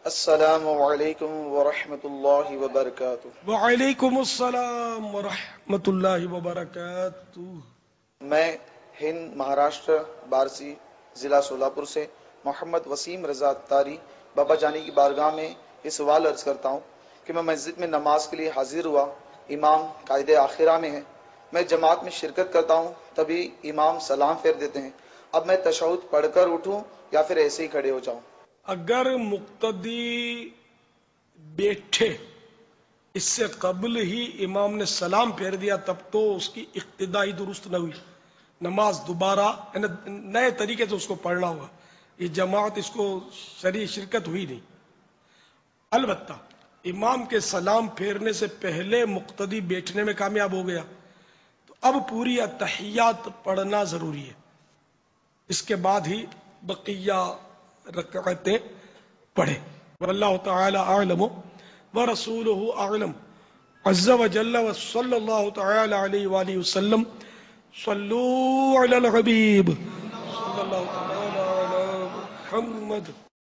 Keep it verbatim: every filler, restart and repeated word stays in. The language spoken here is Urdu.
السلام علیکم ورحمۃ اللہ وبرکاتہ۔ وعلیکم السلام ورحمۃ اللہ وبرکاتہ۔ میں ہند مہاراشٹر بارسی ضلع سولاپور سے محمد وسیم رضا تاری بابا جانی کی بارگاہ میں یہ سوال عرض کرتا ہوں کہ میں مسجد میں نماز کے لیے حاضر ہوا، امام قائد آخرہ میں ہے، میں جماعت میں شرکت کرتا ہوں، تبھی امام سلام پھیر دیتے ہیں، اب میں تشہد پڑھ کر اٹھوں یا پھر ایسے ہی کھڑے ہو جاؤں؟ اگر مقتدی بیٹھے اس سے قبل ہی امام نے سلام پھیر دیا تب تو اس کی اقتدائی درست نہ ہوئی، نماز دوبارہ نئے طریقے سے اس کو پڑھنا ہوگا، یہ جماعت اس کو شرعی شرکت ہوئی نہیں۔ البتہ امام کے سلام پھیرنے سے پہلے مقتدی بیٹھنے میں کامیاب ہو گیا تو اب پوری اتحیات پڑھنا ضروری ہے، اس کے بعد ہی بقیہ رکعتیں پڑھے۔ واللہ تعالی اعلم ورسولہ اعلم عز وجل وصلی اللہ تعالی علیہ وآلہ وسلم۔ صلو علی الحبیب صلی اللہ تعالی علی محمد۔